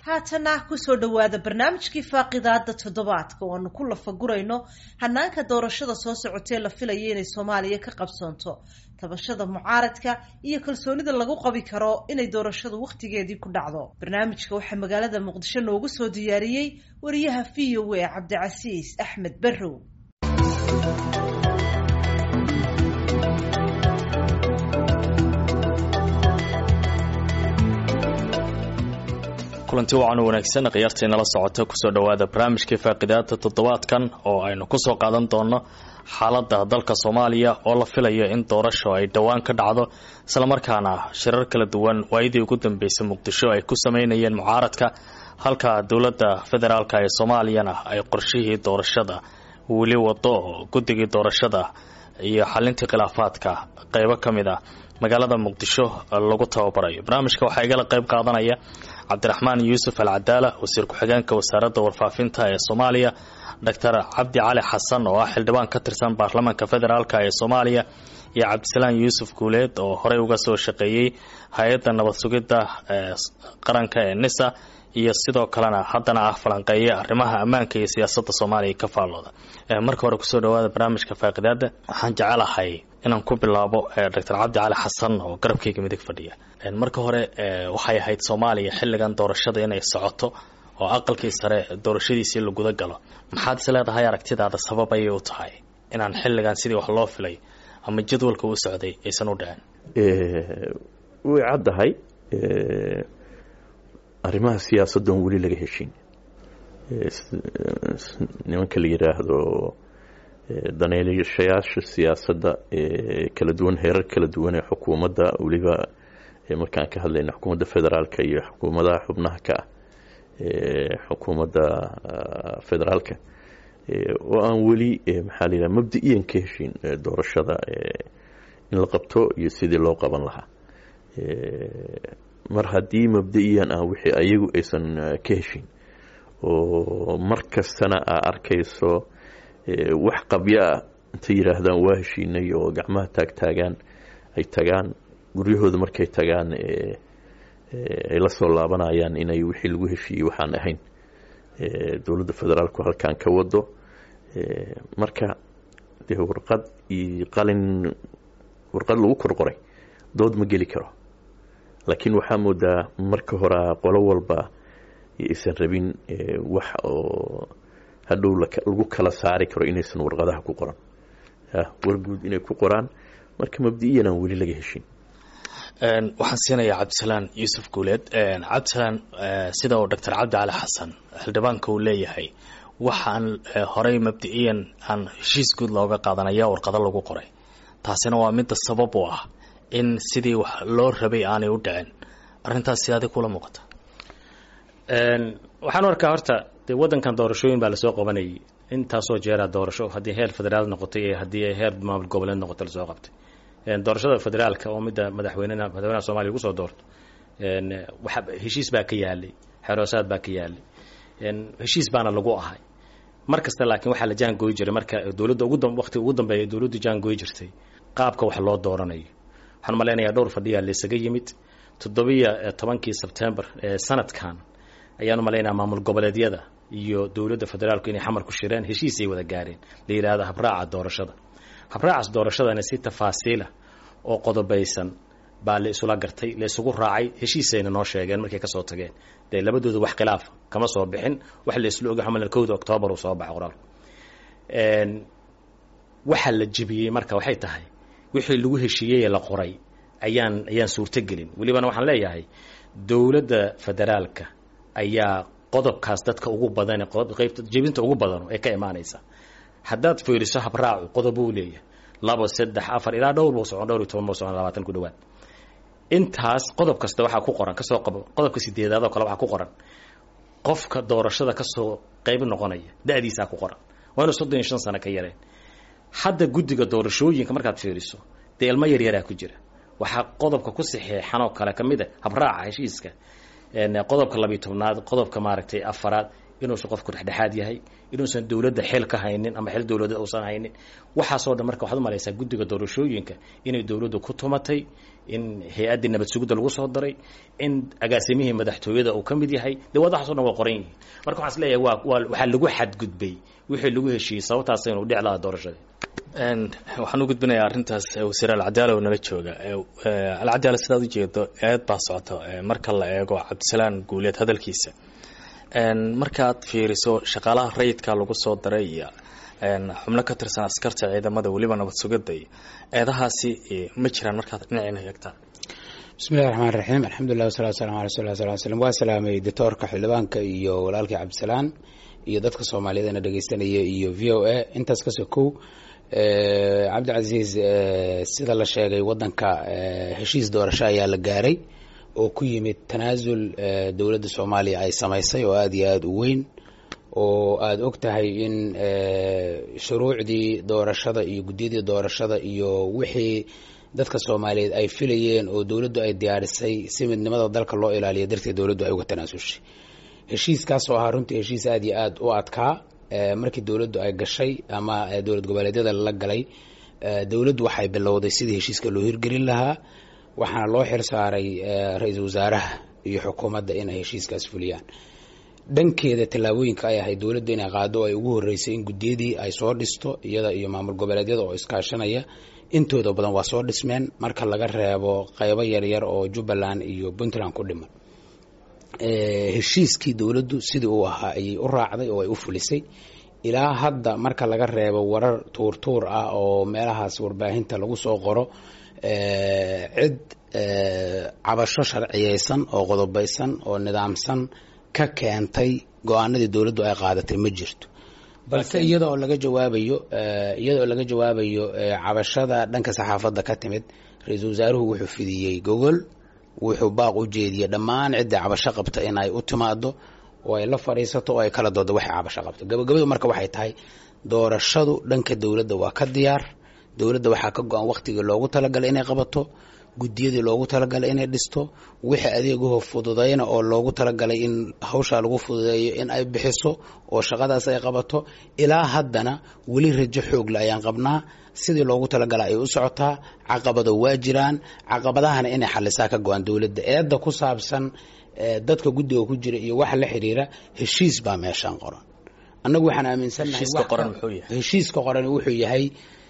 haatana kusoo dhawaada barnaamijkii faaqidaada toddobaadka oo aanu ku lafagurayno hanaanka doorashada soo socotee la filayay inay Soomaaliya ka qabsoonto tabashada mucaaradka iyo kalsoonida lagu qabi karo inay doorashadu waqtigeedii ku dhacdo. Barnaamijka waxaa magaalada Muqdisho noogu soo diyaariyay wariyaha VOA Cabdicasiis Axmed Barrow. kulanti wacan wanaagsan qiyaarteena la socota kusoo dhawaada barnaamijka faaqidaada toddobaadkan oo aynu ku soo qaadan doono xaaladda dalka Soomaaliya oo la filayo in doorasho ay dhawaan ka dhacdo isla markaana shirar kala duwan waayidii ugu dambeysay Muqdisho ay ku sameynayeen mucaaradka halka dawladda federaalka ee Soomaaliyana ay qorshihii doorashada wali wado guddigii doorashada iyo xalinta khilaafaadka qaybo kamid ah magaalada Muqdisho lagu tababarayo. barnaamijka waxa igala qayb qaadanaya Cabdiraxmaan Yuusuf Al-Cadaala wasiir ku-xigeenka wasaaradda warfaafinta ee Soomaaliya, Dr. Cabdi Cali Xasan oo ah xildhibaan ka tirsan baarlamaanka federaalka ee Soomaaliya, iyo Cabdisalaan Yuusuf Guuleed oo horey uga soo shaqeeyay hay'adda nabad sugidda qaranka ee NISA iyo sidoo kalena haddana ah falanqeeye arrimaha ammaanka iyo siyaasadda Soomaaliya ka faalooda. marka hore kusoo dhawaada barnaamijka faaqidaada waxaan jecelahay inaan ku bilaabo Dr. Cabdi Cali Xasan oo garabkayga midig fadhiya. marka hore waxay ahayd Soomaaliya xilligan doorashada inay socoto oo aqalkii sare doorashadiisii la guda galo. maxaad is leedahay aragtidaada sabab ay u tahay inaan xilligan sidii wax loo filay ama jadwalka u socday aysan u dhicin? way caddahay arrimaha siyaasaddan weli laga heshin nimanka la yiraahdo daneelayaasha siyaasadda kala duwan heerar kala duwan ee xukuumadda waliba markaan ka hadlayna xukuumadda federaalka iyo xukuumadaha xubnaha ka xukuumadda federaalka oo aan weli maxaa la yiraahdaa mabda'iyan ka heshin doorashada in la qabto iyo sidii loo qaban lahaa. mar haddii mabda'iyan ah wixii ayagu aysan ka heshin oo mar kastana aa arkayso wax qabyo ah intay yidhaahdaan waa heshiinay oo gacmaha taagtaagaan ay tagaan guryahooda markay tagaan ay la soo laabanayaan inay wixii lagu heshiiyey waxaan ahayn dowladda federaalku halkaan ka wado. marka dee warqad iyo qalin warqad lagu korqoray dood ma geli karo, laakiin waxaa moodaa marka hore qolo walba aysan rabin wax oo hadhow lagu kala saari karo inaysan warqadaha ku qoran warguud inay ku qoraan. marka mabdi'iyan aan weli laga heshin. waxaan siinayaa Cabdisalaan Yuusuf Guuleed. Cabdisalaan, sida uu Dr. Cabdi Cali Xasan xildhibaanka uu leeyahay waxaan horey mabdi'iyan aan heshiis guud looga qaadanaya warqado lagu qoray, taasina waa midda sabab u ah in sidii wax loo rabay aanay u dhicin. arrintaas sidaad kula muuqata? waxaan arkaa horta dee wadankan doorashooyin baa lasoo qabanayay intaasoo jeera doorasho haddii heer federaal noqotay iyo haddii ay heer maamul goboleed noqotay lasoo qabtay. doorashada federaalka oo midda madaxweynaha Soomaaliya ugu soo doorto waxa heshiis baa ka yaalay, xeroosaad baa ka yaalay, heshiis baana lagu ahay markasta. laakiin waxa la jaan gooy jiray marka dawladda waqti ugu dambeeyay dawladdu jaan gooy jirtay qaabka wax loo dooranayo. waxaan maleynayaa dhowr fadhiya la isaga yimid 17 September sanadkan ayaan maleynayaa maamul goboleedyada iyo dawladda federaalku inay xamar ku shireen heshiis ay wada gaareen la yiraahdo habraaca doorashada. habraaca doorashadana si tafaasiila oo qodobaysan baa la isula gartay, la isugu raacay, heshiisayna noo sheegeen markay ka soo tageen. dee labadooda wax khilaaf kama soo bixin, wax la isla ogahay xamal 1 October uu soo baxay qoraal. waxa la jibiyay marka waxay tahay wixii lagu heshiiyay la qoray ayaan suurta gelin. walibana waxaan leeyahay dawladda federaalka ayaa qodobkaas dadka ugu badan qaybta jibinta ugu badan ee ka imaanaysa. haddaad fiiriso habraacu qodob uu leeyahay 2 3 4 ilaa dhowr buu socon 20 ku dhawaad. intaas qodob kasta waxa ku qoran kasoo qabo qodobka 8aad oo kale waxa ku qoran qofka doorashada ka soo qayb noqonaya da'diisa ku qoran waana 35 sano ka yareen. hadda guddiga doorashooyinka markaad fiiriso dee ilmo yar ku jira. waxa qodobka ku saxeexan oo kale kamid ah habraaca heshiiska qodobka 12aad qodobka maaragtay afaraad inuusan qofku dhexdhexaad yahay, inuusan dowladda xil ka haynin ama xil dowladda uusan haynin. waxaasoo dhan marka waxaad u malaysaa guddiga doorashooyinka inay dowladdu ku tumatay, in hay-addii nabad sugidda lagu soo daray, in agaasimihii madaxtooyada uu ka mid yahay. dee waxaasoo dhan waa qoran yihiin. marka waxaan is leeyahay waxaa lagu xadgudbay wixii lagu heshiiyey, sababtaas inuu dhici lahaa doorashadii. waxaan u gudbinayaa arrintaas wasiir alcadaala oo nala jooga. alcadaala, sidaad u jeedo eed baa socota marka la eego cabdisalaan guuleed hadalkiisa. markaad fiiriso shaqaalaha rayidka lagu soo daray iyo xubno ka tirsan askarta ciidamada weliba nabad sugidda iyo eedahaasi ma jiraan markaad dhinacina eegtaan? bismillahi raxmaan raxiim, alxamdulilah wasalatu waslamu ala rasulillah sal slam. waa salaamay doctoorka xildhibaanka iyo walaalkii cabdisalaan iyo dadka soomaaliyeedna dhegeysanaya iyo v o a. intaas ka sokow, cabdicasiis, sida la sheegay wadanka heshiis doorasho ayaa la gaaray oo ku yimid tanaasul dowladda soomaaliya ay samaysay oo aada iyo aada u weyn, oo aada og tahay in shuruucdii doorashada iyo guddiyadii doorashada iyo wixii dadka soomaaliyeed ay filayeen oo dowladdu ay diyaarisay si midnimada dalka loo ilaaliyo darteed dowladdu ay uga tanaasushay. heshiiskaas oo ahaa runtii heshiis aada iyo aada u adkaa. markii dowladdu ay gashay ama dowlad goboleedyada la galay, dowladdu waxay bilowday sidii heshiiska loo hirgelin lahaa, waxaana loo xil saaray ra-iisul wasaaraha iyo xukuumadda in ay heshiiskaas fuliyaan. dhankeeda tallaabooyinka ay ahayd dowladda inay qaado oo ay ugu horreysay in guddiyadii ay soo dhisto iyada iyo maamul goboleedyada oo iskaashanaya. intooda badan waa soo dhismeen marka laga reebo qaybo yaryar oo jubbaland iyo puntland ku dhiman. heshiiskii dowladdu sidii uu ahaa ayay u raacday oo ay u fulisay. ilaa hadda marka laga reebo warar tuurtuur ah oo meelahaas warbaahinta lagu soo qoro, cid cabasho sharciyeysan oo qodobaysan oo nidaamsan ka keentay go-aanadii dowladdu ay qaadatay ma jirto. balse iyada oo laga jawaabayo cabashada dhanka saxaafadda ka timid, ra-iisul wasaaruhu wuxuu fidiyey gogol, wuxuu baaq u jeediyey dhammaan cidda cabasho qabta in ay u timaado oo ay la fadhiisato oo ay kala doodo waxay cabasho qabto. gabagabadu marka waxay tahay doorashadu dhanka dowladda waa ka diyaar. dowladda waxaa ka go-an waqtigii loogu talagalay inay qabato, guddiyadii loogu talagalay inay dhisto, wixii adeegaho fududayna oo loogu talagalay in hawshaa lagu fududeeyo in ay bixiso oo shaqadaas ay qabato. ilaa haddana weli rajo xoogle ayaan qabnaa. sidii loogu talagalay ay u socotaa. caqabado waa jiraan, caqabadahana inay xalisaa ka go-an dowladda. eedda ku saabsan dadka guddiga ku jira iyo waxa la xiriira, heshiis baa meeshaan qoran. annagu waxaan aaminsannahay heshiiska qoran wuxuu yahay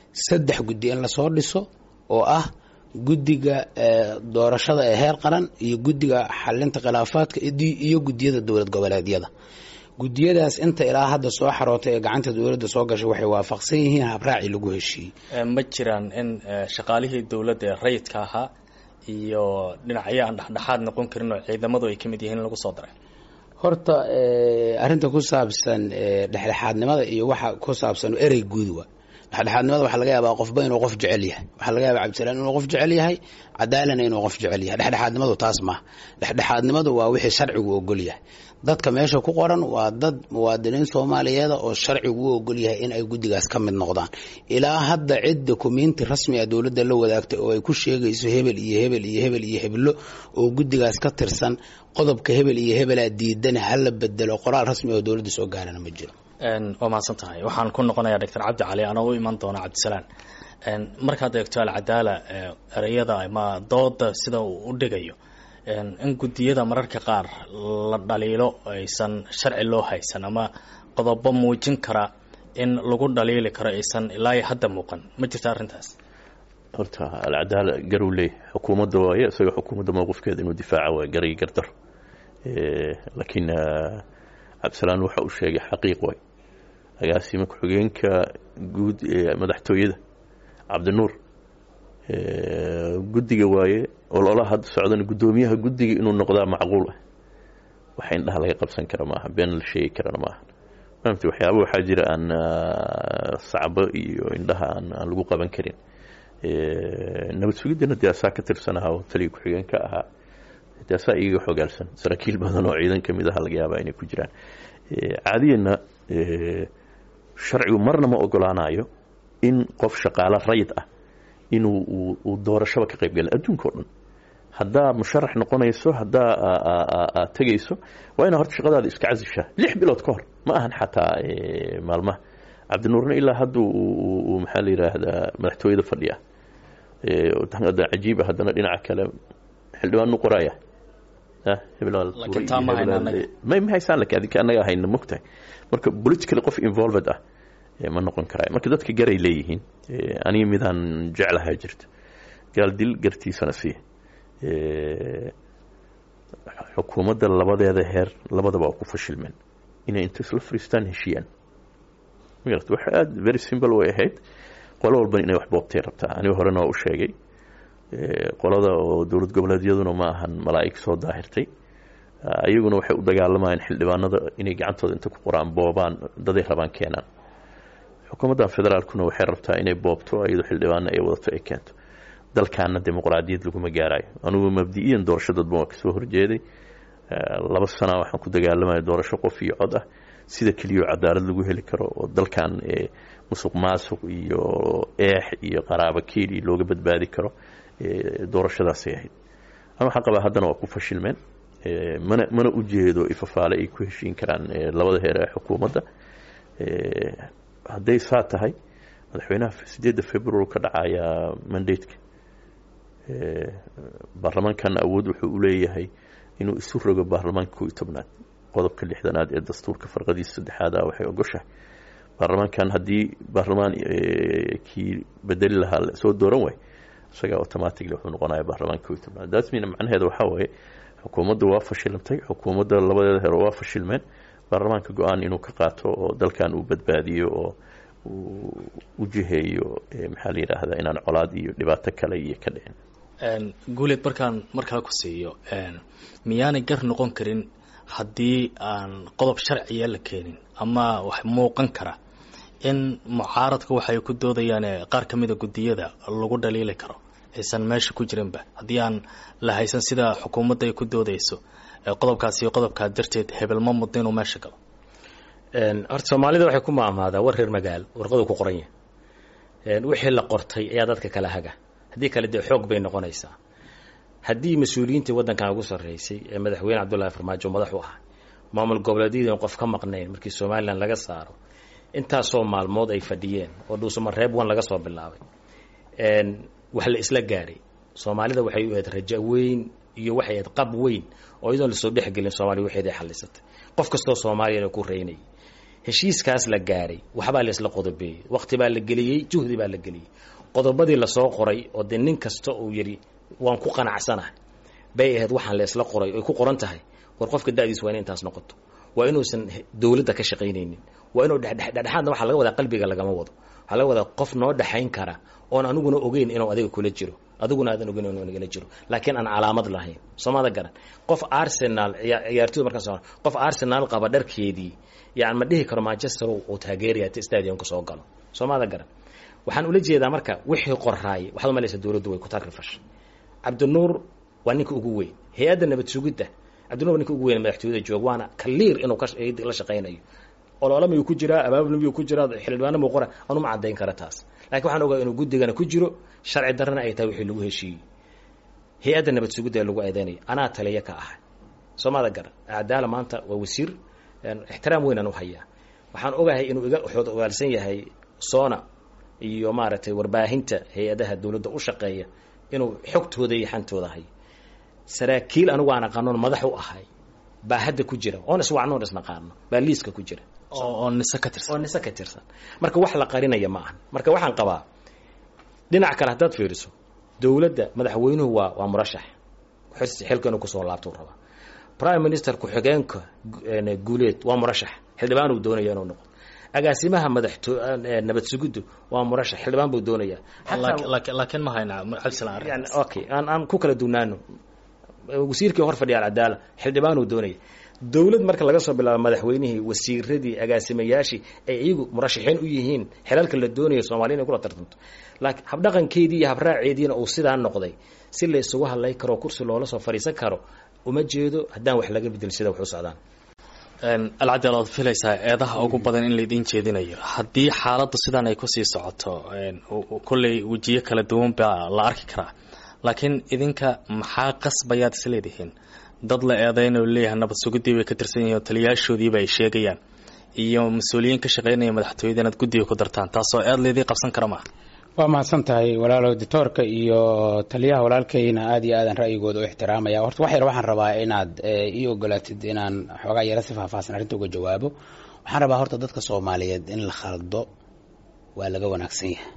3 guddi in lasoo dhiso oo ah guddiga doorashada ee heer qaran iyo guddiga xalinta khilaafaadka iyo guddiyada dowlad goboleedyada. guddiyadaas inta ilaa hadda soo xarootay ee gacanta dowladda soo gashay waxay waafaqsan yihiin habraaci lagu heshiiyey. ma jiraan in shaqaalihii dowladda ee rayidka ahaa iyo dhinacyo aan dhexdhexaad noqon karin oo ciidamadu ay ka mid yihiin in lagu soo daray? horta arrinta ku saabsan dhexdhexaadnimada iyo waxa ku saabsan erey guud waa dhexdhexaadnimada. waxaa laga yaabaa qofba inuu qof jecel yahay. waxaa laga yaabaa cabdisalaan inuu qof jecel yahay, cadaalana inuu qof jecel yahay. dhexdhexaadnimadu taas maaha. dhexdhexaadnimadu waa wixii sharcigu ogol yahay. dadka meesha ku qoran waa dad muwaadiniin Soomaaliyeed oo sharcigu u ogol yahay in ay guddigaas ka mid noqdaan. ilaa hadda cid dokumenti rasmi ah dowladda la wadaagtay oo ay ku sheegayso hebel iyo hebel iyo hebel iyo heblo oo guddigaas ka tirsan, qodobka hebel iyo hebel diidan hala bedelo, qoraal rasmi oo dowladda soo gaarana ma jiro. waa mahadsan tahay. waxaan ku noqonayaa Dr. Cabdi Cali, anoo u iman doona Cabdisalaan. markaad eegto alcadaala ereyada ama dooda sida uu u dhigayo, in guddiyada mararka qaar la dhaliilo aysan sharci loo haysan ama qodobo muujin kara in lagu dhaliili karo aysan ilaa hadda muuqan, ma jirta arrintaas? horta alcadaala garu leh xukuumadda waaye, isaga xukuumadda mowqifkeeda inuu difaaca waa garay gardar. laakiin cabdisalaan waxa uu sheegay xaqiiq waay. agaasima ku-xigeenka guud ee madaxtooyada cabdinuur guddiga waaye ololaha hadda socdana guddoomiyaha guddiga inuu noqdaa macquul ah. waxa indhaha laga qabsan kara maaha, been la sheegi karana maaha. maamti waxyaaba waxaa jira aan sacbo iyo indhaha aan lagu qaban karin. nabad sugidana dee asaa ka tirsanaha oo taliya ku-xigeenka ahaa, dee asaa iyaga xogaalsan. saraakiil badan oo ciidan ka mid aha laga yaabaa inay ku jiraan. caadiyana sharcigu marna ma ogolaanayo in qof shaqaale rayid ah inuu doorashaba ka qayb galin adduunka oo dhan. haddaa musharax noqonayso haddaa aad tegayso waa inaad horta shaqadaada iska casishaa 6 bilood ka hor ma ahan xataa maalmaha cabdinuurna ilaa hadduu uu maxaa la yidhaahdaa madaxtooyada fadhiya hadda cajiiba haddana dhinaca kale xildhibaan nu qoraya ma haysaan laakiin adinka annaga hayna mogtahay marka politically qof involved ah ma noqon karaayo marka dadka garay leeyihiin aniga midaan jeclahay jirta gaal dil gartiisana sii xukuumadda labadeeda heer labadaba ku fashilmeen inay inta isla fariistaan heshiiyaan magarata waxa aad very simple way ahayd qolo walban inay wax boobtay rabtaa aniga horena waa u sheegay qolada oo dowlad goboleedyaduna ma ahan malaa'ig soo daahirtay ayaguna waxay u dagaalamayaan xildhibaanada inay gacantooda inta ku qoraan boobaan daday rabaan keenaan xukuumadda federaalkuna waxay rabtaa inay boobto iyadoo xildhibaano ay wadato ay keento dalkaana dimuqraadiyad laguma gaarayo anugu mabdi'iyan doorasho dadban waa kasoo horjeeday 2 sano waxaan ku dagaalamaya doorasho qof iyo cod ah sida keliya cadaalad lagu heli karo oo dalkan musuq maasuq iyo eex iyo qaraabo keeli looga badbaadi karo doorashadaas ay ahayd ama waxa qaba haddana waa ku fashilmeen mana u jeedo ifafaale ay ku heshiin karaan labada heer ee xukuumadda hadday saa tahay madaxweynaha 8 February ka dhacaya mandate-ka baarlamaankan awood wuxuu u leeyahay inuu isu rogo baarlamaanka 11aad qodobka 6aad ee dastuurka farqadiisa 3aad waxay ogoshahay baarlamaankan haddii baarlamaan kii bedeli lahaa soo dooran way isaga automatically wuxuu noqonayaa baarlamaanka 11aad taas macnaheedu waxa weeye xukuumaddu waa fashilantay xukuumadda labadeeda heer waa fashilmeen baarlamaanka go'aan inuu ka qaato oo dalkan uu badbaadiyo oo u jiheeyo maxaa la yiraahdaa inaan colaad iyo dhibaato kale iyo ka dhicin guuleed markaan ku siiyo miyaanay gar noqon karin haddii aan qodob sharciya la keenin ama wax muuqan kara in mucaaradka waxay ku doodayaan qaar ka mid a gudiyada lagu dhaliili karo aysan meesha ku jirinba haddii aan la haysan sida xukuumadda ay ku doodayso qodobkaas iyo qodobkaa darteed hebel ma muddo inuu meesha galo horta soomaalida waxay ku maamaadaa war reer magaal warqadu ku qoran yahay wixii la qortay ayaa dadka kala haga haddii kale dee xoog bay noqonaysaa haddii mas-uuliyiinta waddankan ugu sarreysay ee madaxweyne cabdullaahi farmaajo madax u ahaa maamul goboleedyadii qof ka maqnayn markii somalilan laga saaro intaasoo maalmood ay fadhiyeen oo dhuusamareeb 1 laga soo bilaabay wax la isla gaaray soomaalida waxay u ahayd rajo weyn iyo waxay ahayd qab weyn oo iyadoon lasoo dhexgelin soomaaliya waxeeday xallisatay qof kastoo soomaaliyana ku reynayay heshiiskaas la gaaray waxbaa la isla qodobeeyey waqti baa la geliyey juhdi baa la geliyey qodobadii lasoo qoray oo dee nin kasta uu yidhi waan ku qanacsanahay bay ahayd waxaan la isla qoray oy ku qoran tahay war qofka da'diis waa inay intaas noqoto waa inuusan dowladda ka shaqaynaynin waa inuu dhexdhexaadna waxaa laga wadaa qalbiga lagama wado waxaa laga wadaa qof noo dhexayn kara oon aniguna ogeyn inuu adiga kula jiro adiguna aadan ogeyn inuu nagala jiro laakiin aan calaamad lahayn soomada garan qof Arsenal ciyaartoyda markaas qof Arsenal qaba dharkeedii yaan ma dhihi karo Manchester oo taageeraya stadiumka soo galo soomada garan waxaan ula jeedaa marka wixii qoraay waxaad u maleysay dawladdu way ku tagrifashay Cabdinuur waa ninka ugu weyn hay'adda nabad sugidda Cabdinuur ninka ugu weyn madaxtooyada joog waana kaliir inuu ka la shaqeynayo ololama ku jira abaabulmi ku jira xildhibaano mu qora anu ma cadeyn kara taas laakiin waxaan ogaa inuu guddigana ku jiro sharci darrana ay tahay wixii lagu heshiiyay hay'adda nabad sugidda lagu eedeynay anaa taliya ka ah soomada gar aadaala maanta waa wasiir ixtiraam weyn aan u hayaa waxaan ogahay inuu iga xood ogaalsan yahay soona iyo maaragtay warbaahinta hay'adaha dawladda u shaqeeya inuu xogtooda iyo xantooda hay saraakiil anigu aan aqoon madax u ahay baa hadda ku jira oo iswacnoon isna qaadno baa liiska ku jira oo nisa ka tirsan marka wax la qarinaya ma ahan marka waxaan qabaa dhinac kale hadaad fiiriso dawladda madaxweynuhu waa murashax xilkan ku soo laabto raba prime minister ku xigeenka guuleed waa murashax xildhibaan uu doonaya inuu noqdo agaasimaha nabad sugiddu waa murashax xildhibaan buu doonaya laakiin ma hayna yani okay aan ku kala duunaano wasiirkii hor fadhiya cadaalad xildhibaan uu doonaya dawlad marka laga soo bilaabo madaxweynihii wasiiradii agaasimayaashii ay iyagu murashaxiin u yihiin xilalka la doonayo Soomaaliya inay kula tartanto laakiin habdhaqankeedii iyo habraaceediina uu sidaa noqday si la isugu hadlay karo kursi loola soo fariisan karo uma jeedo haddaan wax laga bedel sida wax u socdaan alcadaal aad filaysaa eedaha ugu badan in laydin jeedinayo haddii xaaladdu sidan ay kusii socoto kolley wejiyo kala duwan baa la arki karaa laakiin idinka maxaa qasbayaad isleedihiin dad la eedeyn oo leeyahay nabad sugidii bay ka tirsan yihiin oo taliyaashoodiiba ay sheegayaan iyo mas-uuliyiin ka shaqaynaya madaxtooyada inaad guddiga ku dartaan taasoo eed leedii qabsan kara maaha waa mahadsan tahay walaalow dictoorka iyo taliyaha walaalkayna aad iyo aadan ra'yigooda u ixtiraamaya horta waxaan rabaa inaad ii ogolaatid inaan xoogaa yara si faahfaahsan arrinta uga jawaabo waxaan rabaa horta dadka soomaaliyeed in la khaldo waa laga wanaagsan yahay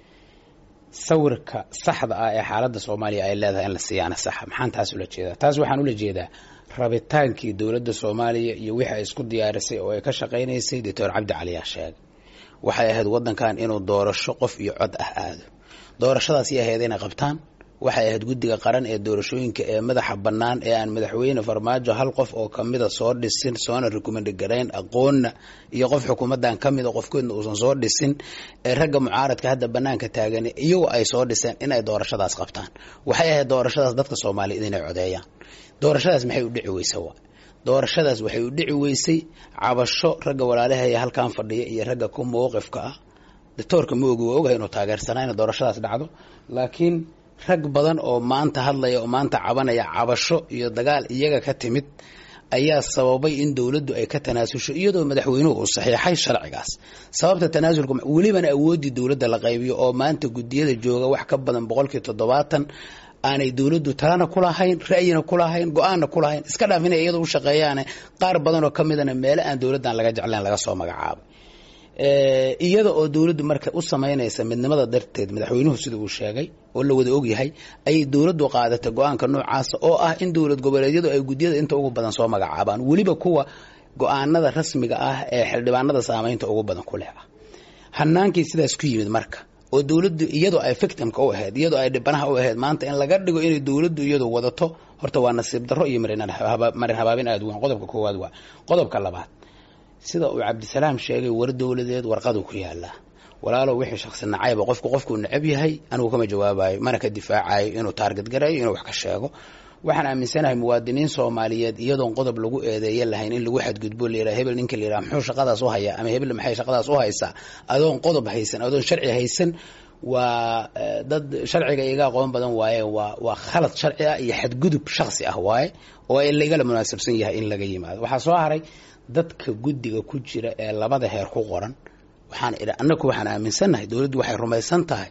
sawirka saxda ah ee xaaladda soomaaliya ay leedahay in la siiyaana saxa maxaan taas ula jeedaa taas waxaan ula jeedaa rabitaankii dowladda soomaaliya iyo wixii ay isku diyaarisay oo ay ka shaqaynaysay doctor cabdi cali yaa sheegay waxay ahayd waddankan inuu doorasho qof iyo cod ah aado doorashadaasii ahayd inay qabtaan waxay ahayd guddiga qaran ee doorashooyinka ee madaxa bannaan ee aan madaxweyne farmaajo hal qof oo kamida soo dhisin soona recommend garayn aqoonna iyo qof xukuumaddan ka mida qofkoodna uusan soo dhisin ee ragga mucaaradka hadda bannaanka taagan iyagoo ay soo dhiseen inay doorashadaas qabtaan waxay ahayd doorashadaas dadka soomaaliyeed inay codeeyaan doorashadaas maxay u dhici weysa waa doorashadaas waxay u dhici weysay cabasho ragga walaalahaya halkan fadhiya iyo ragga ku mowqifka ah doctoorka ma ogi waa ogahay inuu taageersanaa inay doorashadaas dhacdo laakiin rag badan oo maanta hadlaya oo maanta cabanaya cabasho iyo dagaal iyaga ka timid ayaa sababay in dowladdu ay ka tanaasusho iyadoo madaxweynuhu uu saxiixay sharcigaas sababta tanaasulka welibana awooddii dowladda la qaybiyo oo maanta guddiyada jooga wax ka badan 70% aanay dowladdu talana ku lahayn ra'yina ku lahayn go'aanna ku lahayn iska dhaaf inay iyadu u shaqeeyaan qaar badan oo ka midana meelo aan dowladdan laga jeclayn laga soo magacaabay iyada oo dowladdu marka u samaynaysa midnimada darteed madaxweynuhu sida uu sheegay oo la wada ogyahay ayay dowladdu qaadatay go'aanka noocaas oo ah in dowlad goboleedyadu ay guddiyada inta ugu badan soo magacaabaan weliba kuwa go'aanada rasmiga ah ee xildhibaanada saamaynta ugu badan ku leh ah hanaankii sidaas ku yimid marka oo dowladdu iyadoo ay victimka u ahayd iyadoo ay dhibanaha u ahayd maanta in laga dhigo inay dowladdu iyadu wadato horta waa nasiib darro iyo marin habaabin aad weyn qodobka koowaad waa qodobka labaad sida uu cabdisalaam sheegay war dowladeed warqadu ku yaala walaalow wixii shakhsi nacayba qofku necab yahay anigu kama jawaabayo mana ka difaacayo inuu target gareeyo inuu wax ka sheego waxaan aaminsanahay muwaadiniin Soomaaliyeed iyadoon qodob lagu eedeeyay lahayn in lagu xadgudbo leeyahay hebel ninka leeyahay muxuu shaqadaas u hayaa ama hebel maxay shaqadaas u haysaa adoon qodob haysan adoon sharci haysan waa dad sharciga iga aqoon badan waaye waa khalad sharci ah iyo xadgudub shakhsi ah waaye oo ay laga munaasabsan yahay in laga yimaado waxa soo haray dadka guddiga ku jira ee labada heer ku qoran annagu waxaan aaminsanahay dowladdu waxay rumaysan tahay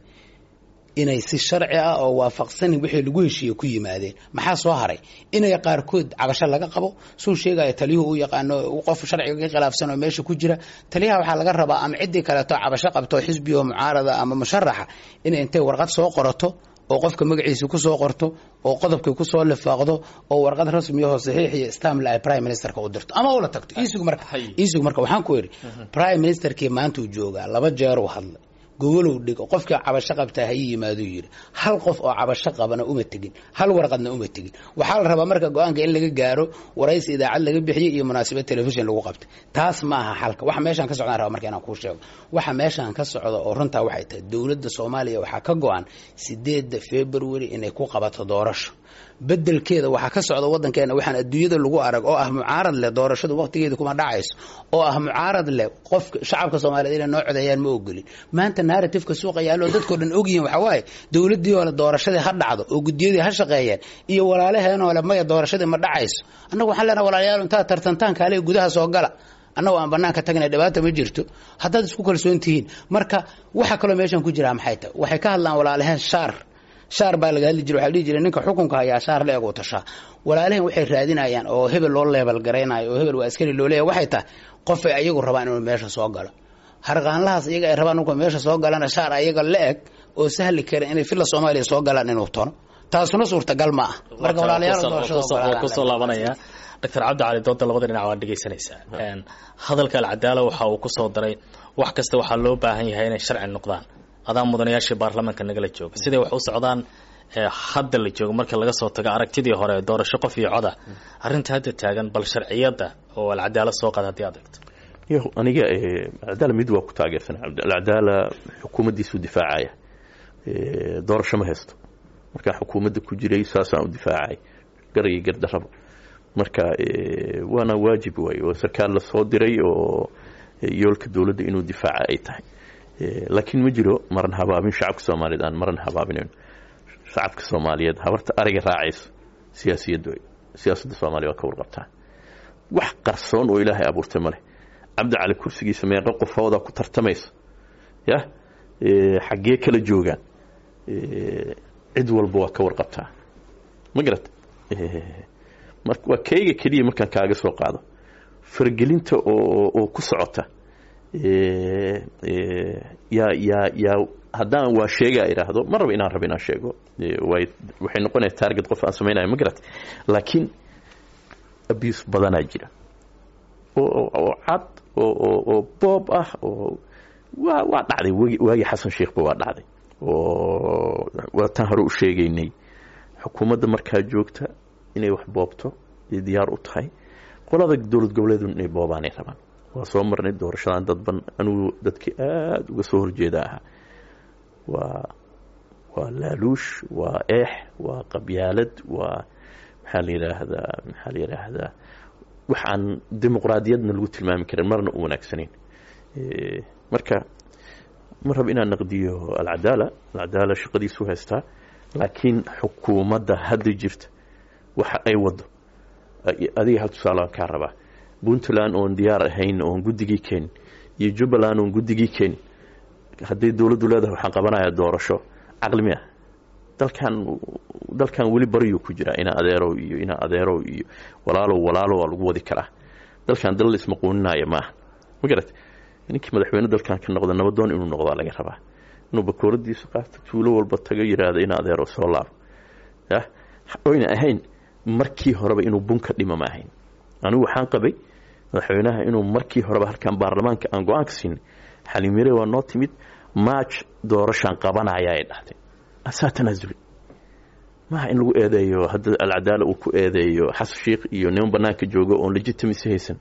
inay si sharci ah oo waafaqsan wixii lagu heshiiyay ku yimaadeen maxaa soo haray inay qaarkood cabasho laga qabo soo sheegay taliyuhu uu yaqaano qof sharciga ka khilaafsan oo meesha ku jira taliyaha waxa laga rabaa ama cidii kale oo cabasho qabto xisbiyo mucaarada ama musharaxa in intay warqad soo qorato oo qofka magaciisa ku soo qorto oo qodobka ku soo lifaaqdo oo warqad rasmi ah oo saxiix iyo stamp la prime ministerka u dirto ama ula tagto iisugu marka waxaan ku yiri prime ministerkii maanta uu jooga laba jeer uu hadlay gobolow dhigo qofka cabasho qabta hay yimaado yiri hal qof oo cabasho qabana uma tagin hal warqadna uma tagin waxa la rabaa marka go'aanka in laga gaaro waraysi idaacad laga bixiyo iyo munaasabad television lagu qabtay taas ma aha xalka waxa meeshan ka socdaan raba marka inaan ku sheego waxa meeshan ka socdo oo runta waxay tahay dowladda Soomaaliya waxa ka go'an 8 February inay ku qabato doorasho bedelkeeda waxa ka socda wadankeena waxaan adduunyada lagu arag oo ah mucaarad leh doorashadu waqtigeeda kuma dhacayso oo ah mucaarad leh qof shacabka Soomaaliyeed inay noo codeeyaan ma ogolin maanta narrative-ka suuqa yaalo dadkoo dhan ogyihiin waxa waaye dowladii oo doorashada ha dhacdo oo gudiyadii ha shaqeeyeen iyo walaalaheena oo ma doorashada ma dhacayso annagu waxaan leenahay walaalayaal inta tartantaan kale gudaha soo gala annagu aan banaanka tagnay dhibaato ma jirto haddaad isku kalsoon tihiin marka waxa kale meeshan ku jira maxay tahay waxay ka hadlaan walaalaheen shaar baa laga hadli jiray waxa la dhihi jiray ninka xukunka haya shaar la eego tasha walaalaheen waxay raadinayaan oo hebel loo level gareynayo oo hebel waa askari loo leeyahay waxay tahay qof ay ayagu rabaan inuu meesha soo galo harqaanlahaas iyaga ay rabaan inuu meesha soo galana shaar ayaga la eg oo sahli kara inay filla Soomaaliya soo galaan inuu tono taasuna suurtagal ma ah marka walaalayaal doorashada ku soo laabanaya Dr. Cabdi Cali doonta labada dhinac waa dhageysanaysaa hadalka al-cadaalad waxa uu ku soo daray wax kasta waxa loo baahan yahay inay sharci noqdaan adaan mudanayaasha baarlamaanka nagala jooga sidee wax u socdaan hadda la joogo marka laga soo tago aragtidii hore doorasho qof iyo cod ah arrinta hadda taagan bal sharciyada oo al-cadaalad soo qaad hadii aad eegto aniga al-cadaalad mid waa ku taageersan al-cadaalad xukuumaddiisu difaacaya doorasho ma haysto marka xukuumadda ku jiray saasaan u difaacay garayga gardarraba marka waana waajib way oo sarkaal la soo diray oo yoolka dawladda inuu difaaca ay tahay laakiin ma jiro maran habaabin shacabka Soomaaliyeed aan maran habaabinayn shacabka soomaaliyeed habarta ariga raacayso siyaasadda soomaaliya waa ka warqabtaa wax qarsoon oo ilaahay abuurtay ma leh cabdi cali kursigiisa meeqa qofooda ku tartamaysa ya xaggee kala joogaan cid walba waa ka warqabtaa ma garat marka waa kayga keliya markaan kaaga soo qaado fargelinta oo ku socota yaa haddaan waa sheegaa idhaahdo ma rabo inaan sheego waxay noqonaysa target qof aan samaynayo ma garat laakiin abuse badanaa jira oo cad oo boob ah oo waa dhacday waagii xasan sheekhba waa dhacday oo waa tan hore u sheegaynay xukuumadda markaa joogta inay wax boobto ay diyaar u tahay qolada dowlad goboleedu inay boobaanay rabaan waa soo marnay doorashadan dadban anugu dadkii aada uga soo horjeeda ahaa waa laaluush waa eex waa qabyaalad waa maxaa la yidhaahdaa wax aan dimuqraadiyadna lagu tilmaami karin marna u wanaagsanayn marka ma rabo inaan naqdiyo alcadaala shaqadiisu haystaa laakiin xukuumadda hadda jirta waxa ay wado adiga hal tusaale kaa rabaa puntland oon diyaar ahayn oon guddigii keenin iyo jubbaland oon guddigii keenin hadday dowladdu leedahay waxaan qabanayaa doorasho caqli miya dalkan weli bariyuu ku jiraa ina adeerow iyo walaalow waa lagu wadi karaa dalkan dal ismaquuninaya maaha ma garat ninkii madaxweyne dalkan ka noqda nabadoon inuu noqdaa laga rabaa inuu bakooradiisa qaato tuulo walba tago yidhaahdo ina adeerow soo laabo oyna ahayn markii horeba inuu bunka dhima ma ahayn anigu waxaan qabay madaxweynaha inuu markii horeba halkan baarlamaanka aan go-aanka siinay xaliimire waa noo timid march doorashaan qabanaya ay dhahtay asaa tanaasuli maaha in lagu eedeeyo hadda alcadaala uu ku eedeeyo xasan sheekh iyo niman banaanka jooga oon legitimacy haysan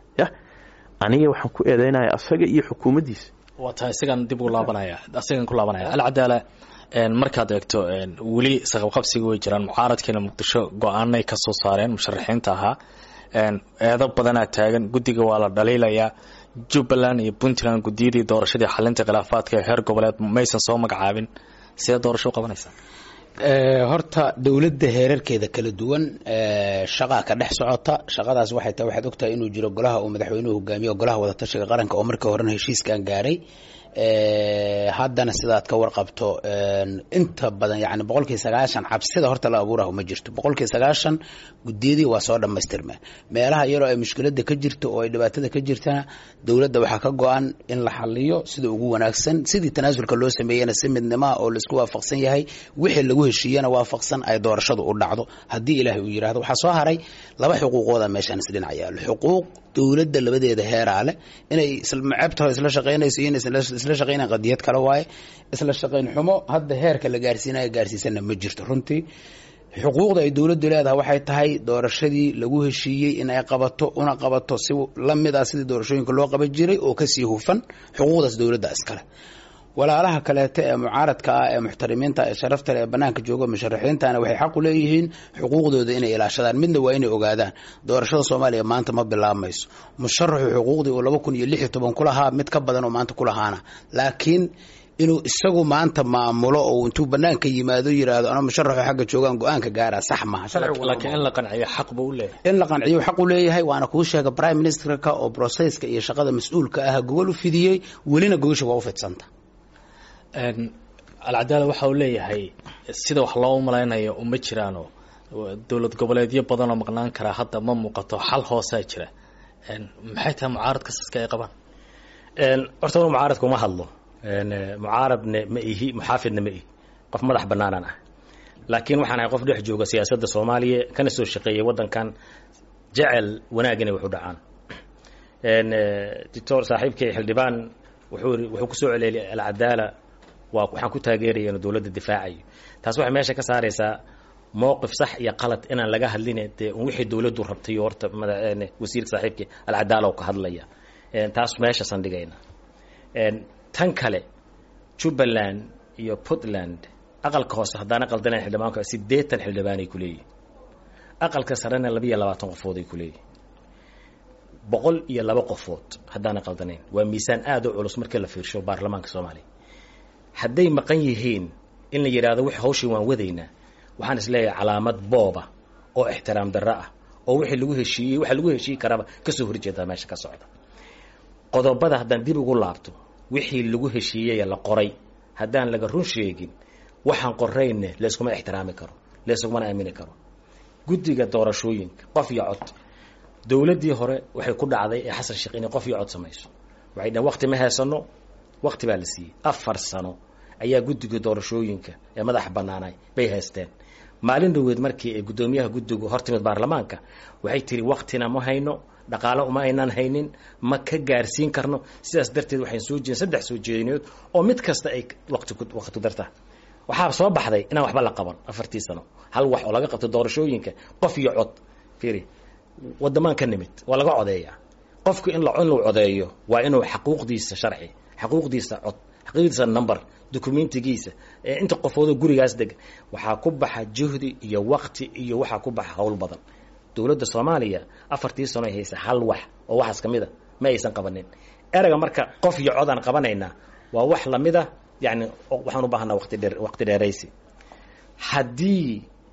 aniga waxaan ku eedeynaya asaga iyo xukuumaddiisa waa tahay isagan dib ugu laabanaya asagan ku laabanaya alcadaala markaad eegto weli saqabqabsiga way jiraan mucaaradkeena muqdisho go-aanay ka soo saareen musharaxiinta ahaa eedo badanaa taagan guddiga waa la dhaliilayaa jubbaland iyo puntland guddiyadii doorashadii xalinta khilaafaadka ee heer goboleed maysan soo magacaabin sidee doorasho u qabanaysaa horta dowladda heerarkeeda kala duwan shaqaa ka dhex socota shaqadaas waxay tahay waxaad ogtahay inuu jiro golaha uu madaxweynuhu hogaamiyo golaha wadatashiga qaranka oo markii horena heshiiskan gaaray haddana sidaad ka warqabto inta badan yani 90% cabsida horta la abuuraha ma jirto 90% gudiyadii waa soo dhamaystirmeen meelaha yaroo ay mushkilada ka jirto oo ay dhibaatada ka jirtana dowladda waxaa ka go'an in la xaliyo sida ugu wanaagsan sidii tanaasulka loo sameeyana si midnimo oo la isku waafaqsan yahay wixii lagu heshiiyana waafaqsan ay doorashadu u dhacdo hadii ilaahay uu yiraahdo waxa soo haray laba xuquuqooda meeshan isdhinacaya xuquuq dowladda labadeeda heeraale inay isla shaqeynayso in isla shaqeynaan qadiyad kala waaye isla shaqeyn xumo hadda heerka la gaarsiisana ma jirto runtii xuquuqda ay dowladdu leedahay waxay tahay doorashadii lagu heshiiyey in ay qabato si la mid ah sidii doorashooyinka loo qaban jiray oo ka sii hufan xuquuqdaas dowladda iskale walaalaha kaleete ee mucaaradka ah ee muxtarimiinta ee sharafta ee banaanka jooga musharaxiintana waxay xaq u leeyihiin xuquuqdooda inay ilaashadaan midna waa inay ogaadaan doorashada Soomaaliya maanta ma bilaabmayso musharaxu xuquuqdii oo 2016 ku lahaa mid ka badan oo maanta ku lahaana laakiin inuu isagu maanta maamulo oo intuu banaanka yimaado yiraahdo ana musharaxu xagga joogan go'aanka gaara sax ma laakiin in la qanciyo xaq buu leeyahay in la qanciyo xaq u leeyahay waana ku sheega prime ministerka oo processka iyo shaqada mas'uulka ah gobol u fidiyay welina gogosha waa u fidsanta alcadaala waxa uu leeyahay sida wax loo malaynayo uma jiraano dowlad goboleedyo badan oo maqnaan kara hadda ma muuqato xal hoose jira maxay tahay mucaaradka saska ay qabaan horta mucaaradku ma hadlo mucaaradna ma ihi muxaafidna ma ihi qof madax banaanana laakiin waxaan ahay qof dhex jooga siyaasadda Soomaaliya kana soo shaqeeyay wadankan jecel wanaagina wuxuu dhacaan doctor saaxiibkay xildhibaan wuxuu ku soo celiyay alcadaala waxaan ku taageerayaa dowladda difaaciyo taas waxay meesha ka saaraysaa mowqif sax iyo qalad inaan laga hadlin wixii dowladdu rabtay horta madaxweyne wasiirka saaxiibkii alcadaala oo ka hadlaya taas meesha sandhigayna tan kale Jubbaland iyo Puntland aqalka hoose hadana qaldanay xildhibaanka 80 xildhibaan ay ku leeyihiin aqalka sarena 22 qofood ay ku leeyihiin 102 qofood hadana qaldanay waa miisaan aad u culus marka la fiirsho baarlamaanka Soomaaliya hadday maqan yihiin in la yidhaahdo wix hawshii waan wadaynaa waxaan isleeyahay calaamad booba oo ixtiraam darro ah oo wixii lagu heshiiyey waxa lagu heshiiyi karaba kasoo horjeedaa meesha ka socda qodobada haddaan dib ugu laabto wixii lagu heshiiyey la qoray haddaan laga run sheegin waxaan qorrayne layskuma ixtiraami karo layskuma aamini karo guddiga doorashooyinka qof iyo cod dowladdii hore waxay ku dhacday ee xasan sheekh inay qof iyo cod samayso waxay dhahan waqti ma haysano waqti baa la siiyey 4 sano ayaa guddiga doorashooyinka ee madaxa bannaanay bay haysteen maalin dhaweed markii ay guddoomiyaha guddigu hortimid baarlamaanka waxay tiri waqtina ma hayno dhaqaale uma aynan haynin ma ka gaarsiin karno sidaas darteed waxaan soo jeedin 3 soo jeedinood oo mid kasta ay waqti darta waxaa soo baxday inaan waxba la qaban 4 sano hal wax oo laga qabto doorashooyinka qof iyo cod fiiri wadamaan ka nimid waa laga codeeyaa qofku in la codeeyo waa inuu xaquuqdiisa sharci xaquuqdiisa cod xaqiiqdiisa number dokumentigiisa inta qofooda gurigaas deg waxaa ku baxa juhdi iyo waqti iyo waxaa ku baxa hawl badan dowladda Soomaaliya 4 sano ay haysa hal wax oo waxaas kamida ma aysan qabanin eraga marka qof iyo cod aan qabanayna waa wax lamida yani waxaan u baahnaa waqti dheeraysi haddii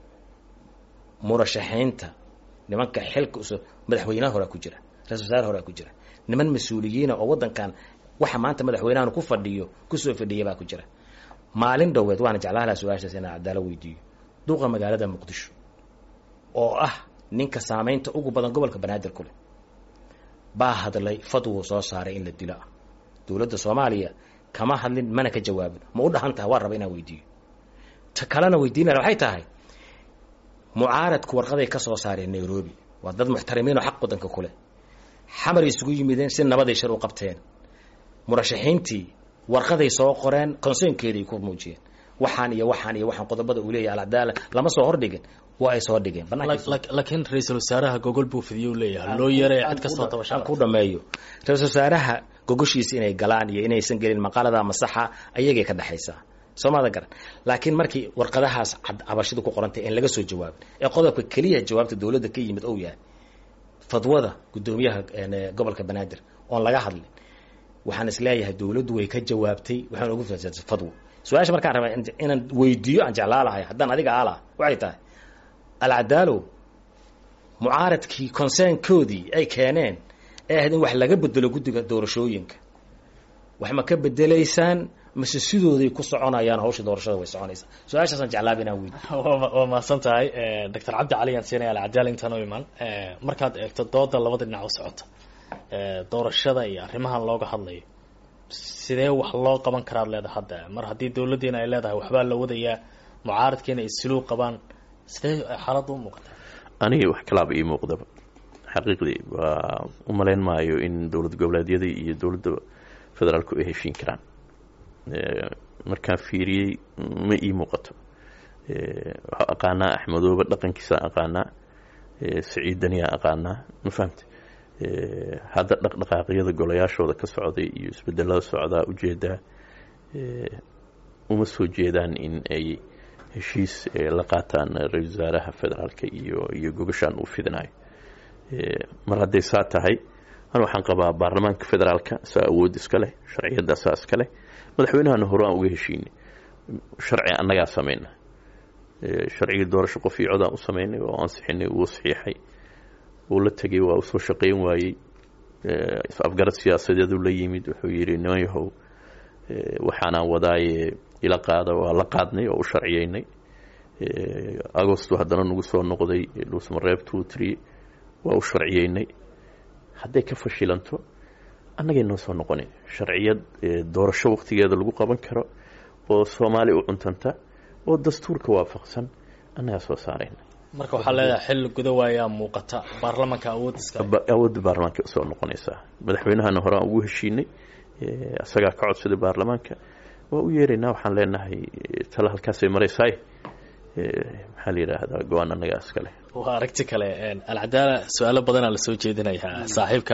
murashaxiinta nimanka xilka madaxweynaha hore ku jira ra'iisul wasaare hore ku jira niman mas'uuliyiin oo wadankan waxa maanta madaxweynaha ku fadhiyo ku soo fadhiyay baa ku jira maalin dhaweed waan jeclahay su'aashaas inaan cadaalad weydiiyo duqa magaalada Muqdisho oo ah ninka saameynta ugu badan gobolka Banaadir kule baa hadlay fadwo soo saaray in la dilo dowladda Soomaaliya kama hadlin mana ka jawaabin ma u dhahantaa waa raba inaan weydiiyo ta kalena weydiinaa waxay tahay mucaaradku warqaday ka soo saareen Nairobi waa dad muxtarimiin oo xaq wadanka kule xamar isugu yimideen si nabad ay shir u qabteen murashaxiintii warqaday soo qoreen konseynkeedii ku muujiyeen waxaan qodobada uu leeyahay al-cadaalad lama soo hordhigin waa ay soo dhigeen laakiin ra'iisul wasaaraha gogol buu fidiyay leeyahay loo yaray cid kasta tabashan ku dhameeyo ra'iisul wasaaraha gogoshiisa inay galaan iyo inaysan gelin maqaalada masaxa ayagay ka dhaxaysaa Soomaalida garan laakiin markii warqadahaas cabashadu ku qorantay in laga soo jawaabin ee qodobka kaliya jawaabta dawladda ka yimid oo yahay fadwada gudoomiyaha gobolka Banaadir oo laga hadlay waxaan isleeyahay dawladdu way ka jawaabtay waxaan ugu faahfaahsan fadwo su'aasha markaan rabaa inaan weydiiyo aan jeclaalahay haddaan adiga aala waxay tahay al-cadaalad mucaaradkii concern-koodii ay keeneen ee in wax laga bedelo guddiga doorashooyinka wax ma ka bedelaysaan mise sidooday ku soconayaan hawsha doorashada way soconaysaa su'aashaas aan jeclaa inaan weydiiyo waa maasan tahay Dr. Cabdi Cali aan siinay al-cadaalad intaan oo iman markaad eegto dooda labada dhinac u socota doorashada iyo arrimahan looga hadlayo sidee wax loo qaban karaa leedahay hadda mar haddii dawladdeena ay leedahay waxbaa la wadayaa mucaaradkeena ay siluug qabaan sidee xaaladdu u muuqataa aniga wax kalaaba ii muuqdaba xaqiiqdii waa u malayn maayo in dowlad goboleedyada iyo dowladda federaalku ay heshiin karaan markaan fiiriyey ma ii muuqato waxaa aqaanaa axmedooba dhaqankiisa aqaanaa siciidaniyaa aqaanaa ma fahamte hadda dhaqdhaqaaqyada golayaashooda ka socday iyo isbedelada socdaa ujeedaa uma soo jeedaan in ay heshiis la qaataan ra-iisul wasaaraha federaalka iyo gogashaan uu fidinayo mar hadday saa tahay an waxaan qabaa baarlamaanka federaalka saa awood iska leh sharciyadda saa iska leh madaxweynahana hore aan uga heshiinay sharci annagaa samayna sharcigii doorasho qof iyo cod aan u samaynay oo ansixinay wuu saxiixay uu la tegay waa usoo shaqayn waayey afgarad siyaasadeedu la yimid wuxuu yidhi niman yahow waxaanaan wadaaye ila qaada waa la qaadnay oo u sharciyeynay agosto haddana nagu soo noqday dhuusmareeb 2-3 waa u sharciyeynay hadday ka fashilanto annagay noo soo noqonin sharciyad doorasho waqtigeeda lagu qaban karo oo Soomaali u cuntanta oo dastuurka waafaqsan annaga soo saarayna marka waxaa leedahay xil gudawaaya muuqata baarlamaanka awoodda baarlamaanka soo noqonaysa madaxweynahana hore aan ugu heshiinay asagaa ka codsaday baarlamaanka waa u yeeraynaa waxaan leenahay tala halkaasay maraysaay maxaa la yidhaahdaa go-aan annaga iskale waa aragti kale al-cadaalad su-aalo badanaa lasoo jeedinayaa saaxiibka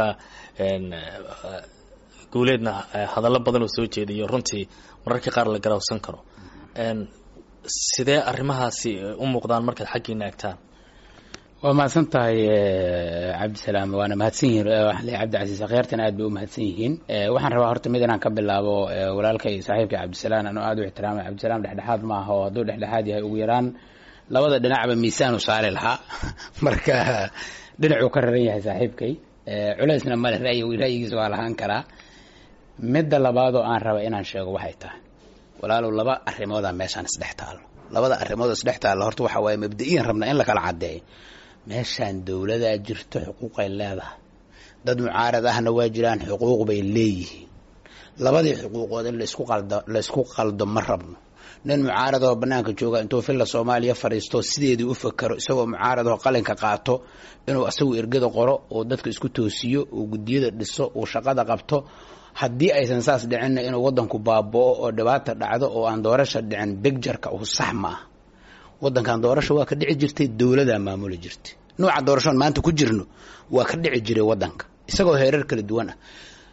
guuleedna hadallo badan oo soo jeediyo runtii mararka qaar la garawsan karo sidee arrimahaasi u muuqdaan markaad xaggiina eegtaan waa mahadsan tahay cabdisalaam waana mahadsan yihiin waxaan leeyahay cabdicasiis akhyaartana aad bay u mahadsan yihiin waxaan rabaa horta mid inaan ka bilaabo walaalkay saaxiibkay cabdisalaam anoo aad u ixtiraamay cabdisalaam dhexdhexaad maaha oo hadduu dhexdhexaad yahay ugu yaraan labada dhinacba miisaan u saari lahaa marka dhinacuu ka raran yahay saaxiibkay culaysna male ra'yigiisa waa lahaan karaa midda labaadoo aan raba inaan sheego waxay tahay walaalow laba arrimoodaa meeshaan isdhex taalo labada arrimood isdhex taalla horta waxa waaye mabda'iyan rabnaa in la kala caddeeyo meeshaan dowladaa jirto xuquuqay leedahay dad mucaarad ahna waa jiraan xuquuq bay leeyihiin labadii xuquuqood in laysku qaldo ma rabno nin mucaaradoo bannaanka jooga intuu filla soomaaliya fadhiisto sideedii u fakaro isagoo mucaaradoo qalinka qaato inuu asagu ergada qoro oo dadka isku toosiyo oo guddiyada dhiso oo shaqada qabto haddii aysan saas dhicinna inuu waddanku baaba'o oo dhibaata dhacdo oo aan doorasha dhicin bigjarka uu sax ma ah waddankan doorasho waa ka dhici jirtay dowladaa maamuli jirtay nooca doorashoon maanta ku jirno waa ka dhici jiray waddanka isagoo heerar kala duwan ah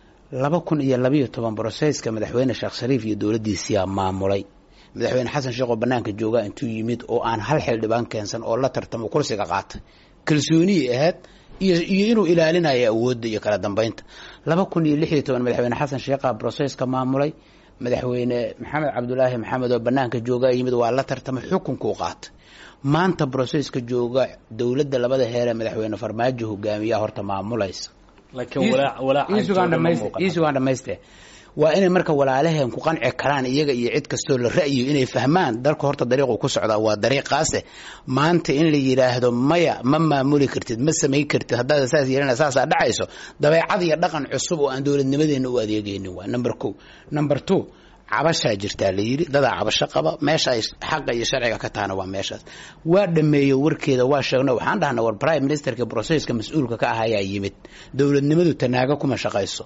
2012 broseska madaxweyne sheekh shariif iyo dowladdiisiyaa maamulay madaxweyne xasan sheekh oo bannaanka jooga intuu yimid oo aan hal xildhibaan keensan oo la tartamo kursiga qaatay kalsooniyay ahayd iyo inuu ilaalinayo awoodda iyo kala dambeynta 2016 madaxweyne xasan sheekh broseska maamulay madaxweyne maxamed cabdulaahi maxamed oo bannaanka jooga yimid waa la tartamay xukunkuu qaatay maanta broseska jooga dowladda labada heer ee madaxweyne farmaajo hogaamiyaa horta maamulaysa laakiin iisugaan dhamaystee waa inay marka walaalaheen ku qanci karaan iyaga iyo cid kastoo la ra'yiyo inay fahmaan dalka horta dariiqu ku socdaa waa dariiqaase maanta in la yidhaahdo maya ma maamuli kartid ma samayn kartid haddaad saas yeelana saasaa dhacayso dabeecad iyo dhaqan cusub oo aan dowladnimadeenna u adeegaynin waa number 1 number 2 cabashaa jirtaa la yidhi dadaa cabasho qaba meesha ay xaqa iyo sharciga ka tahana waa meeshaas waa dhameeyo warkeeda waa sheegno waxaan dhahnaa war prime ministerka broseska mas-uulka ka ahayaa yimid dowladnimadu tanaago kuma shaqayso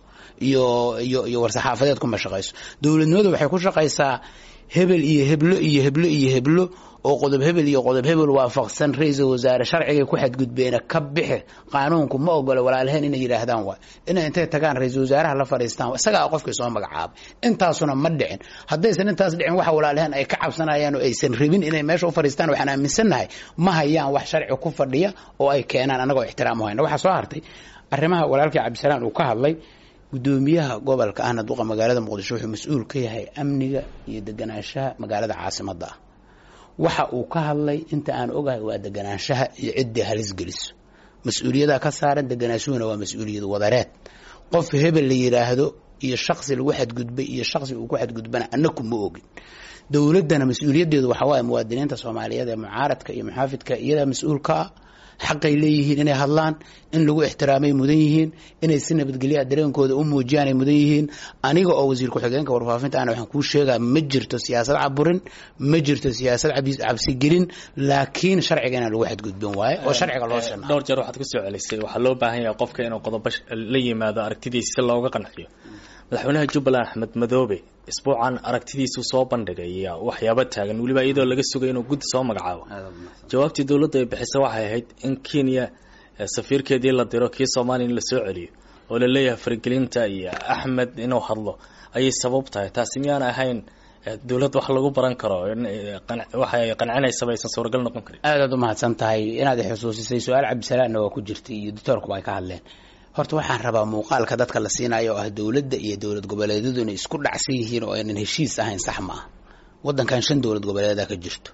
iyo war-saxaafadeed kuma shaqayso dowladnimadu waxay ku shaqaysaa hebel iyo heblo iyo heblo iyo heblo oo qodob hebel iyo qodob hebel waafaqsan ra-iisul wasaare sharcigay ku xadgudbeena ka bixi qaanuunku ma ogola walaalaheen inay yidhaahdaan waay inay intay tagaan ra-iisul wasaaraha la fadhiistaan isagaa qofkii soo magacaabay intaasuna ma dhicin haddaysan intaas dhicin waxa walaalaheen ay ka cabsanayaan oo aysan rabin inay meesha u fadhiistaan waxaan aaminsannahay ma hayaan wax sharci ku fadhiya oo ay keenaan annagoo ixtiraam u hayna waxaa soo hartay arrimaha walaalkii cabdisalaam uu ka hadlay gudoomiyaha gobolka ahna duqa magaalada muqdisho wuxuu mas-uul ka yahay amniga iyo deganaanshaha magaalada caasimadda ah waxa uu ka hadlay inta aan ogahay waa deganaanshaha iyo ciddii halis geliso mas-uuliyadaha ka saaran deganaashuhuna waa mas-uuliyad wadareed qof hebel la yidhaahdo iyo shaksi lagu xadgudbay iyo shaksi uu ku xadgudbana annaku ma ogin dowladdana mas-uuliyaddeedu waxaa waaye muwaadiniinta soomaaliyeed ee mucaaradka iyo muxaafidka iyadaa mas-uulka ah xaqay leeyihiin inay hadlaan in lagu ixtiraamay mudan yihiin inay si nabadgelya dareenkooda u muujiyaan ay mudan yihiin aniga oo wasiir ku-xigeenka warfaafinta ana waxaan kuu sheegaa ma jirto siyaasad caburin ma jirto siyaasad cabsigelin laakiin sharciga inaan lagu xadgudbin waaye oo sharciga loo shanaa dhowr jeer waxaad ku soo celisay waxaa loo baahan yahay qofka inuu qodobo la yimaado aragtidiisa si looga qanciyo madaxweynaha jubbaland axmed madoobe isbuucan aragtidiisu soo bandhigay waxyaabo taagan weliba iyadoo laga sugay inuu guddi soo magacaabo jawaabtii dowladda ay bixisay waxay ahayd in Kenya safiirkeedii la diro kii Soomaaliya in la soo celiyo oo la leeyahay faragelinta iyo Axmed inuu hadlo ayay sabab tahay taasi miyaan ahayn dowladda wax lagu baran karo waxay qancinaysaa baysan suuragal noqon karin aad u mahadsan tahay inaad xusuusisay su'aal cabdisalaamna waa ku jirtay iyo doctorku ay ka hadleen horta waxaan rabaa muuqaalka dadka la siinayo oo ah dowladda iyo dowlad goboleedyadu inay isku dhacsan yihiin oo aynan heshiis ahayn sax ma ah waddankan 5 dowlad goboleed ka jirto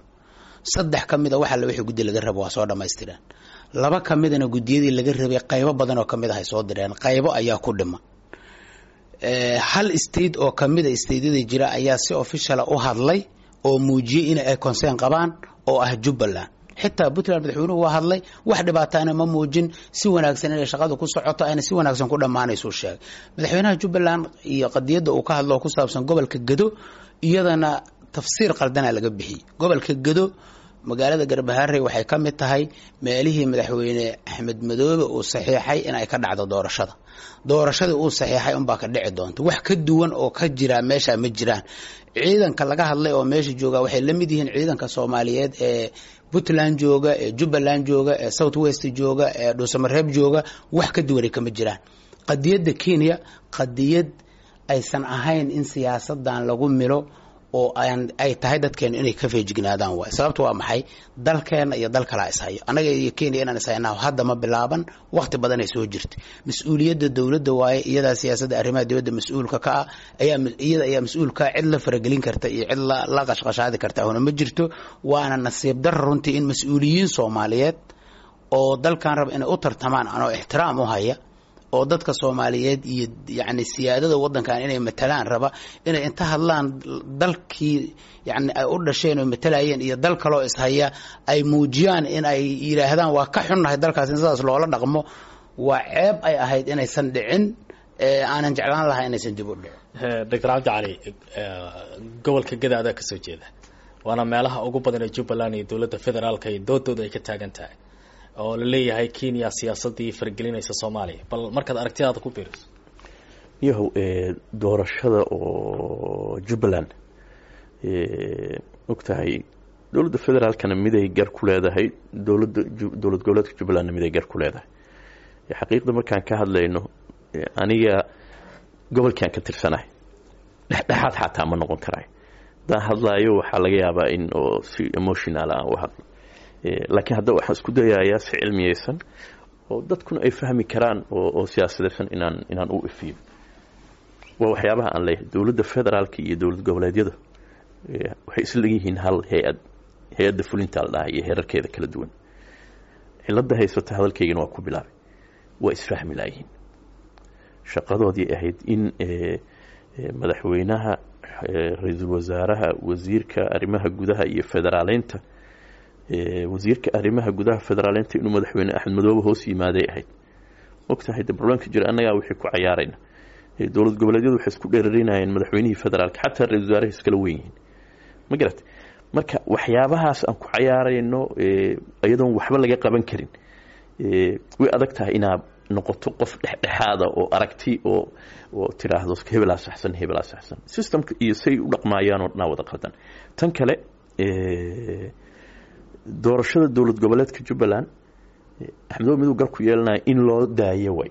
3 ka mid ah waxa la wixii guddi laga rabo waa soo dhameystireen 2 ka midna guddiyadii laga rabay qaybo badan oo ka mid ah ay soo direen qaybo ayaa ku dhima hal state oo ka mid ah stateyada jira ayaa si official u hadlay oo muujiyay in ay concern qabaan oo ah Jubbaland xitaa Puntland madaxweynuhu waa hadlay wax dhibaatana ma muujin si wanaagsan inay shaqadu ku socoto ayna si wanaagsan ku dhamaanayso sheegay madaxweynaha Jubbaland iyo qadiyada uu ka hadlo ku saabsan gobolka Gado iyadana tafsiir qaldana laga bixiyay gobolka Gado magaalada Garbaharey waxay ka mid tahay meelihii madaxweyne Axmed Madoobe uu saxiixay in ay ka dhacdo doorashada uu saxiixay un baa ka dhici doonto wax ka duwan oo ka jira meesha ma jiraan ciidanka laga hadlay oo meesha jooga waxay la mid yihiin ciidanka Soomaaliyeed ee Puntland jooga ee Jubbaland jooga ee South West jooga ee Dhuusamareeb jooga wax ka duwan kama jiraan qadiyada Kenya qadiyad aysan ahayn in siyaasadan lagu milo oo ay tahay dadkeena inay ka feejignaadaan waay sababtu waa maxay dalkeena iyo dal kala ishayo anaga iyo Kenya inaan ishaynaa hadda ma bilaaban waqti badan ay soo jirtay mas'uuliyadda dawladda waay iyada siyaasadda arrimaha dibadda mas'uulka ka ah ayaa mas'uulka cid la faragelin karta iyo cid la qashqashaadi karta oo ma jirto waana nasiib dar runtii in mas'uuliyiin Soomaaliyeed oo dalkan rab inay u tartamaan anoo ixtiraam u haya oo dadka Soomaaliyeed iyo yaani siyaadada wadankan inay matalaan raba inay inta hadlaan dalkii yaani ay u dhasheen oo matalayeen iyo dal kale oo ishaya ay muujiyaan in ay yiraahdaan waa ka xunnahay dalkaas in sidaas loola dhaqmo waa ceeb ay ahayd inaysan dhicin aanan jeclaan lahaa inaysan dib u dhicin Dr. Cabdi Cali gobolka Gadaada ka soo jeeda waana meelaha ugu badan ee Jubbaland iyo dawladda federaalka ay doodooda ay ka taagan tahay oo la leeyahay Kenya siyaasadii fargelinaysa Soomaaliya bal markaad aragtidaada ku biiriso yahow doorashada oo Jubbaland ogtahay dawladda federaalkana mid ay gar ku leedahay dawlad goboleedka Jubbaland mid ay gar ku leedahay xaqiiqda markaan ka hadlayno aniga gobolkan ka tirsanahay dhexdhexaad xataa ma noqon karay daan hadlaayo waxaa laga yaabaa in oo si emotional ah u hadlo laakiin hadda waxaan isku dayayaa si cilmiyeysan oo dadkuna ay fahmi karaan oo siyaasadeysan inaan u ifiyo waa waxyaabaha aan leeyahay dawladda federaalka iyo dawlad goboleedyada waxay isla yihiin hal hay'adda fulinta la dhahay iyo heerarkeeda kala duwan cilada haysata hadalkeygana waa ku bilaabay waa isfahmi laayihiin shaqadoodii ahayd in madaxweynaha ra'iisul wasaaraha wasiirka arrimaha gudaha iyo federaaleynta wasiirka arrimaha gudaha federaaleynta inuu madaxweyne Axmed Madoobe hoos yimaaday ahayd ogtahay problemka jira anaga wixii ku ciyaarayna dawlad goboleedyadu waxay isku dheerarinayeen madaxweynihii federaalka xataa ra'iisul wasaaraha iskala weyn yihiin ma garat marka waxyaabahaas aan ku ciyaarayno ayadoon waxba laga qaban karin way adag tahay inaad noqoto qof dhexdhexaada oo aragti oo tiraahdo hebelaa saxsan systemka iyo say u dhaqmaayaan oo dhan wada qaldan tan kale doorashada dawlad goboleedka Jubbaland Axmed Madoobe gar ku yeelanay in loo daayo way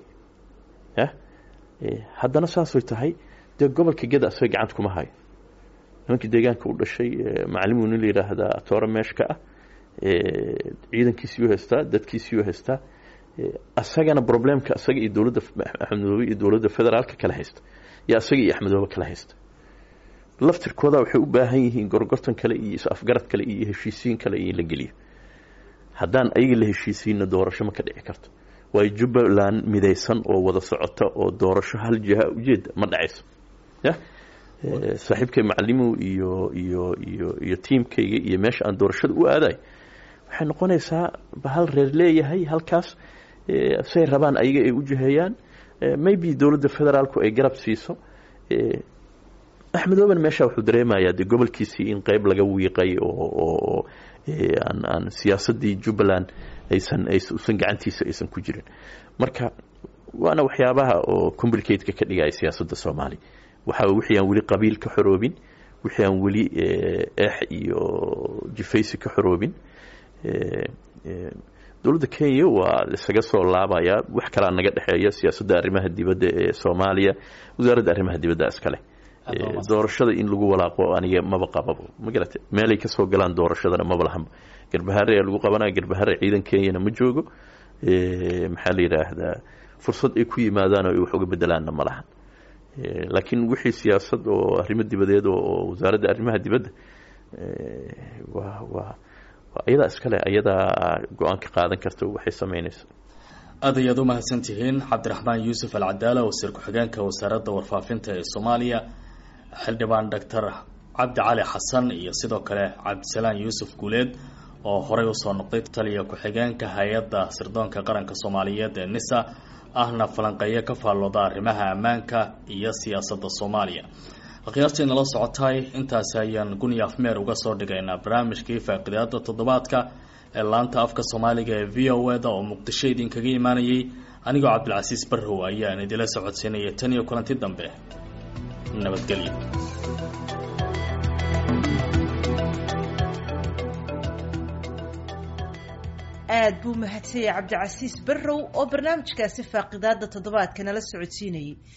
haddana saas way tahay gobolka Gada asay gacanta kuma hayo nimankii deegaanka u dhashay macalimiin la yiraahdo Toora Meeshka ah ciidankiisii haystaa dadkiisii haystaa asagana problemka asaga iyo dawladda Axmed Madoobe iyo dawladda federaalka kala haysta ya asaga iyo Axmed Madoobe kala haysta laftirkooda waxay u baahan yihiin gorgortan kale iyo afgarad kale iyo heshiisiin kale iyo la geliyo haddaan ayaga la heshiisiinna doorasho ma ka dhici karto way Jubbaland midaysan oo wada socota oo doorasho hal jiha ujeed ma dhacayso saaxiibkay macalimiin iyo teamkayga iyo meesha aan doorashada u aaday waxay noqonaysaa bahal reer leeyahay halkaas say rabaan ayaga ay u jiheeyaan maybe dawladda federaalku ay garab siiso Axmed Madoobe meesha wuxuu dareemayaa gobolkiisii in qayb laga wiiqay oo aan siyaasadii Jubbaland aysan gacantiisa aysan ku jirin marka waana waxyaabaha oo complicated ka dhigay siyaasadda Soomaaliya waxa wixii aan wali qabiil ka xoroobin wixii aan wali iyo jifaysi ka xoroobin dawladda Kenya waa isaga soo laabaya wax kala naga dhaxeeya siyaasadda arrimaha dibadda ee Soomaaliya wasaaradda arrimaha dibadda iskale doorashada in lagu walaaqo aniga maba qababo ma garatay meelay ka soo galaan doorashadana maba lahan garbahaare lagu qabanaa garbahaare ciidan Kenya ma joogo maxaa la yiraahdaa fursad ay ku yimaadaan oo wax uga bedelaana ma lahan laakiin wixii siyaasad oo arrimaha dibadeed oo wasaaradda arrimaha dibadda waa ayada iskale ayada go'aan ka qaadan karto waxay sameynaysaa aad ayaad u mahadsantihiin Cabdiraxmaan Yuusuf Al-Cadaala wasiir ku-xigeenka wasaaradda warfaafinta ee Soomaaliya xildhibaan Dr. Cabdi Cali Xasan iyo sidoo kale Cabdisalaan Yuusuf Guuleed oo horey u soo noqday taliya ku-xigeenka hay'adda sirdoonka qaranka Soomaaliyeed ee NISA ahna falanqeeyo ka faallooda arrimaha ammaanka iyo siyaasadda Soomaaliya akhyaartii nala socotay intaas ayaan guniya afmeer uga soo dhigaynaa barnaamijkii faaqidaada toddobaadka ee laanta afka Soomaaliga ee VOA-da oo Muqdisho idinkaga imaanayay anigoo Cabdilcasiis Barrow ayaan idila socodsiinaya tan iyo kulanti dambe nabadgelyo aad buu mahadsanyahay Cabdilcasiis Barrow oo barnaamijkaasi faaqidaada toddobaadka nala socodsiinayay